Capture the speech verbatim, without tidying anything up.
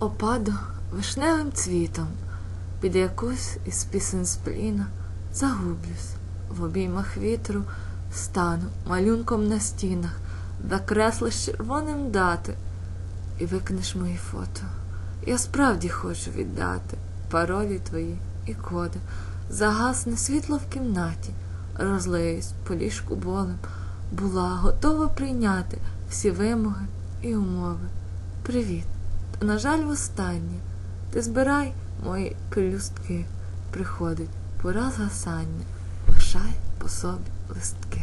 Опаду вишневим цвітом, під якусь із пісень спліна загублюсь, в обіймах вітру стану малюнком на стінах, закреслиш червоним дати і викнеш мої фото. Я справді хочу віддати паролі твої і коди. Загасне світло в кімнаті, розлиюсь по ліжку болем, була готова прийняти всі вимоги і умови. Привіт, та, на жаль, востаннє. Ти збирай мої пелюстки, приходить пора згасання, лишай по собі листки.